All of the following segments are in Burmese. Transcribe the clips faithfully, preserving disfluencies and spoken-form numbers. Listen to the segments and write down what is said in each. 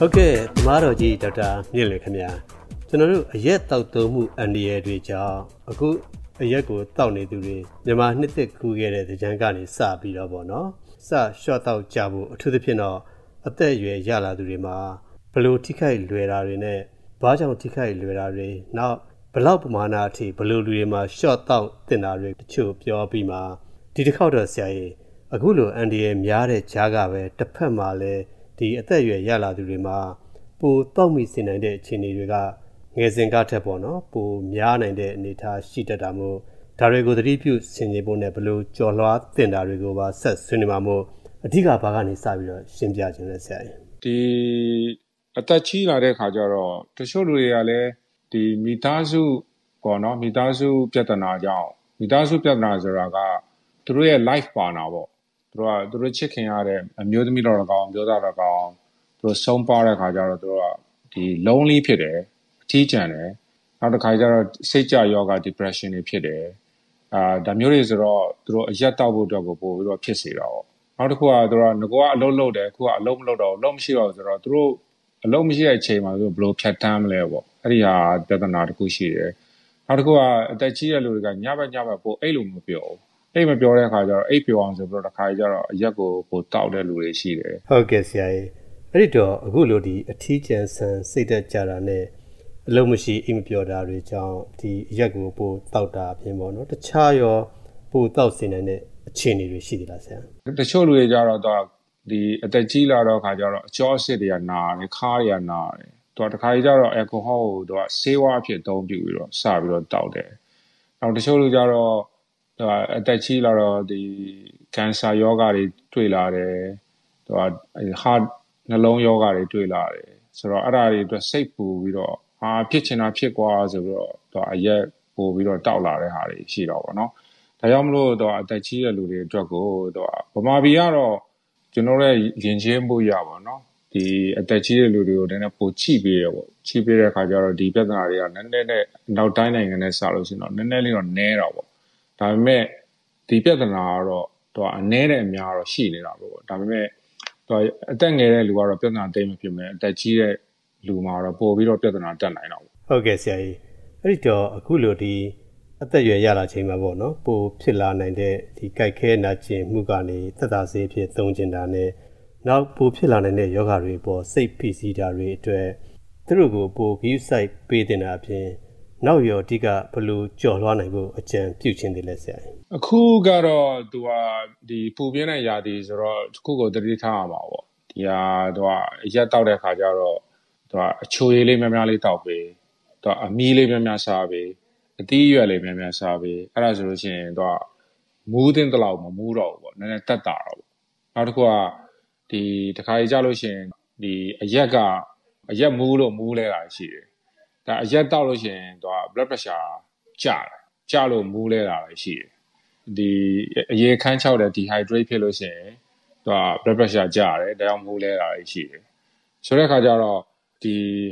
ဟုတ်ကဲ့ဓမ္မတော်ကြီးဒေါက်တာမြင့်လွင်ခင်ဗျာကျွန်တော်တို့အရက်တောက်သုံးမှုအန္တရာယ်တွေကြောင့်အခုအရက်ကိုတောက်နေသူတွေမြန်မာနှစ်သက်ကူးခဲ့တဲ့ကြံကနေစပြီးတော့ပေါ့နော်စရှော့တောက်ကြဖို့အထူးသဖြင့်တော့အသက်အရွယ်ရလာသူတွေမှာဘလို့ထိခိုက်လွယ်တာတွေနဲ့ဘာကြောင့်ထိခိုက်လွယ်တာတွေနောက်ဘလောက်ပမာဏအထိဘလို့လူတွေမှာရှော့တောက်တင်တာတွေတချို့ပြောပြီးမှဒီတစ်ခေါက်တော့ဆရာကြီးအခုလိုအန်ဒီရဲ့များတဲ့ဂျားကပဲတစ်ဖက်မှာလဲဒီအသက်အရွယ်ရလာသူတွေမှာပိုတောက်မိစေနိုင်တဲ့အခြေအနေတွေကငယ်စဉ်ကထက်ပေါ့နော်ပိုများနိုင်တဲ့အနေအထားရှိတတ်တာမို့ဒါတွေကိုသတိပြုဆင်ခြင်ဖို့နဲ့ဘလို့ကြော်လွှားတင်တာတွေကိုပါဆက်ဆွေးနွေးမှာမို့အဓိကဘာကနေစပြီးတော့ရှင်းပြခြင်းလဲဆရာကြီးဒီအသက်ကြီးလာတဲ့ခါကျတော့တချို့လူတွေကလည်းဒီမိသားစုပေါ့နော်မိသားစုပြဿနာကြောင့်မိသားစုပြဿနာဆိုတာကသူတို့ရဲ့ life partner ပေါ့သူတို့ကသူတို့ချစ်ခင်ရတဲ့အမျိုးသမီးတော်ကောင်မျိုးသားတော်ကောင်သူတို့ဆုံးပါတဲ့ခါကျတော့သူတို့ကဒီ lonely ဖြစ်တယ်အထီးကျန်တယ်နောက်တစ်ခါကျတော့စိတ်ကြယောဂ depression တွေဖြစ်တယ်အာဒါမျိုးတွေဆိုတော့သူတို့အရက်တောက်ဖို့အတွက်ကိုပို့ပြီးတော့ဖြစ်စေတာပေါ့နောက်တစ်ခုကသူတို့ကငကောကအလုံးလုံးတယ်အခုကအလုံးမလုံးတော့လုံးမရှိတော့ဆိုတော့သူတို့အလုံးမရှိတဲ့အချိန်မှာသူတို့ဘယ်လိုဖြတ်တန်းမလဲပေါ့အဲ့ဒီဟာပြဿနာတစ်ခုရှိတယ်နောက်တစ်ခုကအသက်ကြီးတဲ့လူတွေကညဘက်ညဘက်ပို့အဲ့လိုမပြောဘူးအဲ့မပြောတဲ့အခါကျတော့အိပ်ပျော်အောင်ဆိုပြီးတော့တစ်ခါကျတော့အရက်ကိုပိုတောက်တဲ့လူတွေရှိတယ်ဟုတ်ကဲ့ဆရာကြီးအဲ့ဒီတော့အခုလိုဒီအထီးကျန်ဆန်စိတ်သက်ကြတာနဲ့အလုံးမရှိအိမ်မပျော်တာတွေကြောင့်ဒီအရက်ကိုပိုတောက်တာအပြင်ပေါ့နော်တခြားရောပိုတောက်စေနိုင်တဲ့အခြေအနေတွေရှိသေးလားဆရာတချို့လူတွေကြတော့ဒီအသက်ကြီးလာတော့ခါကျတော့အကျောအစစ်တွေကနာတယ်ခါးတွေကနာတယ်သူကတစ်ခါကြီးကျတော့အယ်ကိုဟောကိုသူကဆေးဝါးအဖြစ်အသုံးပြုပြီးတော့စပြီးတော့တောက်တယ်နောက်တချို့လူကြတော့သူကအသက်ကြီးလာတော့ဒီကင်ဆာယောဂတွေတွေ့လာတယ်သူက heart နှလုံးယောဂတွေတွေ့လာတယ်ဆိုတော့အဲ့ဒါတွေအတွက်စိတ်ပူပြီးတော့ဟာဖြစ်ချင်တာဖြစ်ကွာဆိုပြီးတော့သူကအရက်ပို့ပြီးတော့တောက်လာတဲ့ဟာတွေရှိတော့ဗောနော်ဒါကြောင့်မလို့သူကအသက်ကြီးတဲ့လူတွေအတွက်ကိုသူကဗမာပြည်ကတော့ကျွန်တော်ရဲ့ယဉ်ကျေးမှုရပါတော့ဒီအသက်ကြီးတဲ့လူတွေကိုနည်းနည်းပိုချိပေးရပေါ့ချိပေးတဲ့အခါကျတော့ဒီပြဿနာတွေကနည်းနည်းနဲ့နောက်တိုင်းနိုင်ငံနဲ့စလို့ရှိရင်တော့နည်းနည်းလေးတော့နည်းတာပေါ့ဒါပေမဲ့ဒီပြဿနာကတော့သူကအနည်းနဲ့အများတော့ရှိနေတာပေါ့ဒါပေမဲ့သူအသက်ငယ်တဲ့လူကတော့ပြဿနာတိတ်မဖြစ်မယ်အသက်ကြီးတဲ့လူမှာတော့ပို့ပြီးတော့ပြဿနာတက်နိုင်တော့ဟုတ်ကဲ့ဆရာကြီးအဲ့ဒီတော့အခုလိုဒီအသက်အရွယ်ရလာချိန်မှာပေါ့နော်ပိုဖြစ်လာနိုင်တဲ့ဒီကြိုက်ခဲနာကျင်မှုကနေသက်သာစေဖြစ်သုံးကျင်တာနဲ့နောက်ပိုဖြစ်လာနိုင်တဲ့ယောဂတွေပေါ်စိတ်ဖိစီးတာတွေအတွက်သူတို့ကိုပိုဂရုစိုက်ပေးတင်တာအပြင်နောက်ရောအဓိကဘယ်လိုကြော်လွှားနိုင်ဖို့အကြံပြုခြင်းတွေလဲဆရာအခုကတော့သူကဒီပူပြင်းတဲ့ຢာတီဆိုတော့တစ်ခုကိုတတိထားရမှာပေါ့ဒီဟာသူကအရက်တောက်တဲ့ခါကျတော့သူကအချိုရည်လေးများများလေးတောက်ပေးသူကအမီးလေးများများစားပေးအသီးရွက်လေးများများစားပေးအဲ့ဒါဆိုလို့ရှိရင်သူကမူးတင်တလောက်မမူးတော့ဘူးပေါ့နည်းနည်းတက်တာတော့ပေါ့နောက်တစ်ခုကဒီတစ်ခါကြီးကြလို့ရှိရင်ဒီအရက်ကအရက်မူးလို့မူးလဲတာရှိတယ်ဒါအရက်တောက်လို့ရှိရင်သူက blood pressure ကျတယ်ကျလို့မူးလဲတာရှိတယ်ဒီအရေခမ်းချောက်တဲ့ dehydrate ဖြစ်လို့ရှိရင်သူက blood pressure ကျတယ်ဒါကြောင့်မူးလဲတာရှိတယ်ဆိုတဲ့အခါကျတော့ဒီ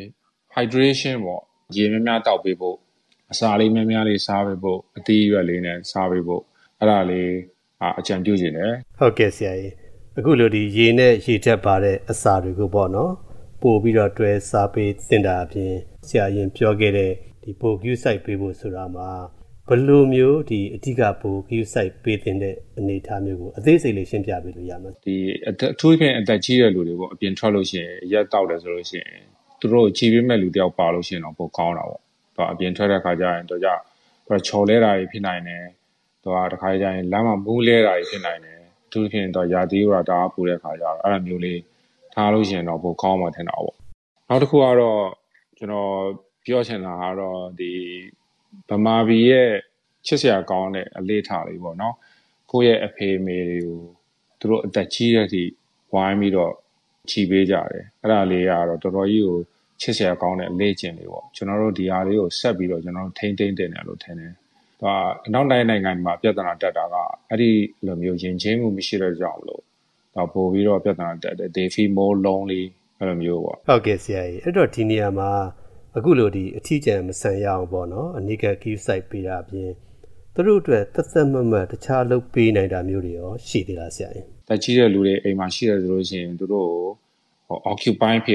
hydration ပေါ့ရေများများတောက်ပေးဖို့အစာလေးများများလေးစားပေးဖို့အသီးရွက်လေးနဲ့စားပေးဖို့အဲ့ဒါလေးအကြံပြုခြင်းတယ်ဟုတ်ကဲ့ဆရာကြီးအခုလိုဒီရေနဲ့ရေဓာတ်ပါတဲ့အစာတွေကိုပေါ့နော်ပို့ပြီးတော့တွဲစားပေးသင်တာအပြင်ဆရာရင်ပြောခဲ့တဲ့ဒီပို့ queue site ပေးဖို့ဆိုတာမှာဘယ်လိုမျိုးဒီအဓိကပို့ queue site ပေးတဲ့အနေအထားမျိုးကိုအသေးစိတ်လေးရှင်းပြပေးလို့ရမှာဒီအထူးဖြင့်အသက်ကြီးတဲ့လူတွေပေါ့အပြင်ထွက်လို့ရှိရင်ရက်တောက်တယ်ဆိုလို့ရှိရင်သူတို့ကြည်ပေးမဲ့လူတယောက်ပါလို့ရှိရင်တော့ပိုကောင်းတာပေါ့သူအပြင်ထွက်တဲ့ခါကျရင်တော့ကြသူချော်လဲတာတွေဖြစ်နိုင်တယ်သူကတခါကျရင်လမ်းမှာမူးလဲတာတွေဖြစ်နိုင်တယ်အထူးဖြင့်တော့ယာတီးရတာပူတဲ့ခါကျတော့အဲ့လိုမျိုးလေးထားလို့ရှိရင်တော့ပိုကောင်းမှထင်တာပေါ့နောက်တစ်ခုကတော့ကျွန်တော်ပြောချင်တာကတော့ဒီဗမာပြည်ရဲ့ချစ်စရာကောင်းတဲ့အလေးထားလေးပေါ့နော်ကိုယ့်ရဲ့အဖေအမေတွေကိုသူတို့အသက်ကြီးတဲ့အထိဝိုင်းပြီးတော့ချီပေးကြတယ်အဲ့ဒါလေးကတော့တော်တော်ကြီးကိုချစ်စရာကောင်းတဲ့အလေးကျင့်လေးပေါ့ကျွန်တော်တို့ဒီဟာလေးကိုဆက်ပြီးတော့ကျွန်တော်တို့ထိန်းသိမ်းတင်တယ်လို့ထင်တယ်သူကအနောက်တိုင်းနိုင်ငံမှာပြဿနာတက်တာကအဲ့ဒီလိုမျိုးယဉ်ကျေးမှုမရှိတဲ့ကြောင့်လို့တော့ပို့ပြီးတော့ပြဿနာတက်တယ် they feel more lonely အဲ့လိုမျိုးပေါ့ဟုတ်ကဲ့ဆရာကြီးအဲ့တော့ဒီနေရာမှာအခုလိုဒီအထီးကျန်မဆန်ရအောင်ပေါ့နော်အနိက queue site ပေးတာအပြင်သူတို့အတွက်သက်သက်မမတ်တခြားလုပ်ပေးနိုင်တာမျိုးတွေရောရှိသေးလားဆရာကြီးတက်ကြီးတဲ့လူတွေအိမ်မှာရှိတယ်ဆိုလို့ရှိရင်သူတို့ဟို occupy ဖြစ်အောင်ပေါ့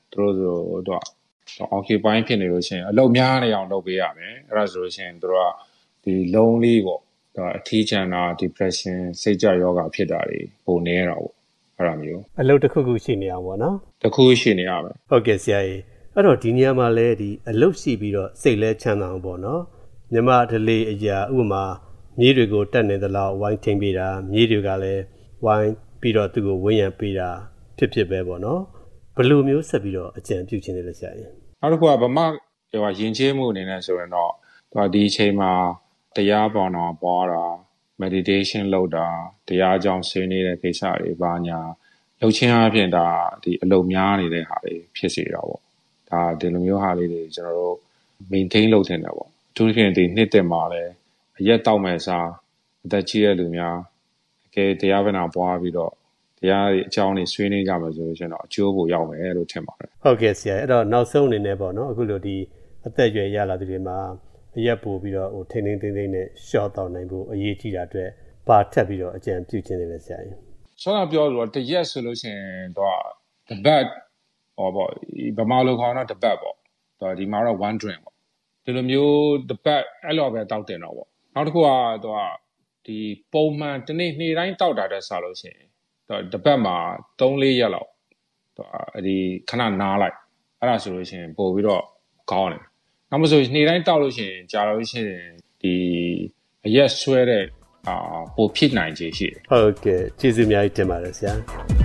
သူတို့ဆိုတော့ occupy ဖြစ်နေလို့ရှိရင်အလုပ်များနေအောင်လုပ်ပေးရမယ်အဲ့ဒါဆိုလို့ရှိရင်သူတို့ကဒီလုံးလေးပေါ့အထီးကျန်တာ depression စိတ်ကြယောဂဖြစ်တာတွေပုံနေတာပေါ့အဲ့လိုမျိုးအလုပ်တစ်ခုခုရှိနေအောင်ပေါ့နော်တစ်ခုရှိနေရမယ်ဟုတ်ကဲ့ဆရာကြီးအဲ့တော့ဒီနေရာမှာလဲဒီအလုပ်ရှိပြီးတော့စိတ်လဲချမ်းသာအောင်ပေါ့နော်မြမဒလေးအရာဥပမာမြေတွေကိုတက်နေသလောက်ဝိုင်းထိန်ပေးတာမြေတွေကလည်းဝိုင်းပြီးတော့သူ့ကိုဝန်းရံပေးတာဖြစ်ဖြစ်ပဲပေါ့နော်ဘယ်လိုမျိုးဆက်ပြီးတော့အကြံပြုခြင်းလဲဆရာကြီးနောက်တစ်ခုကဗမာဟိုယဉ်ကျေးမှုအနေနဲ့ဆိုရင်တော့ဒီအချိန်မှာတရားပေါ်တော့ပွားတာ meditation လုပ်တာတရားအကြောင်းဆွေးနွေးတဲ့ကိစ္စတွေဘာညာလုပ်ချင်းအပြင်ဒါဒီအလုံများနေတဲ့ဟာတွေဖြစ်စေတာပေါ့ဒါဒီလိုမျိုးဟာလေးတွေကျွန်တော်တို့ maintain လုပ်တင်တယ်ပေါ့အထူးသဖြင့်ဒီနှစ်သက်မှာလဲအရက်တောက်မဲ့စားအသက်ကြီးတဲ့လူများအကယ်တရားဗနာပွားပြီးတော့တရားအကြောင်းတွေဆွေးနွေးကြမှာဆိုလို့ရှိရင်တော့အကျိုးကိုရောက်မယ်လို့ထင်ပါတယ်ဟုတ်ကဲ့ဆရာအဲ့တော့နောက်ဆုံးအနေနဲ့ပေါ့နော်အခုလိုဒီအသက်အရွယ်ရလာသူတွေမှာအရက်ပို့ပြီးတော့ဟိုထိန်းထိန်းသိမ်းသိမ်းနဲ့ရှော့တော့နိုင်ဖို့အရေးကြီးတာအတွက်ပါထက်ပြီးတော့အကြံပြုခြင်းတွေလည်းဆရာကြီးဆောင်းပြောလို့တရက်ဆိုလို့ရှိရင်တော့တပတ်ဟောပေါ့ဗမာလိုခေါ်တော့တပတ်ပေါ့တော့ဒီမှာတော့ one drink ပေါ့ဒီလိုမျိုးတပတ်အဲ့လိုပဲတောက်တင်တော့ပေါ့နောက်တစ်ခုကတော့ဒီပုံမှန်တနေ့နေ့တိုင်းတောက်တာတဲ့စားလို့ရှိရင်တော့တပတ်မှာ သုံးလေးရက်လောက်တော့ဒီခဏနားလိုက်အဲ့ဒါဆိုလို့ရှိရင်ပို့ပြီးတော့ကောင်းတယ်နောက်မဆိုနေ့တိုင်းတောက်လို့ရှိရင်ကြာလို့ရှိရင်ဒီအရက်ဆွဲတဲ့အာပိုဖြစ်နိုင်ခြေရှိတယ်ဟုတ်ကဲ့ကျေးဇူးအများကြီးတင်ပါတယ်ဆရာ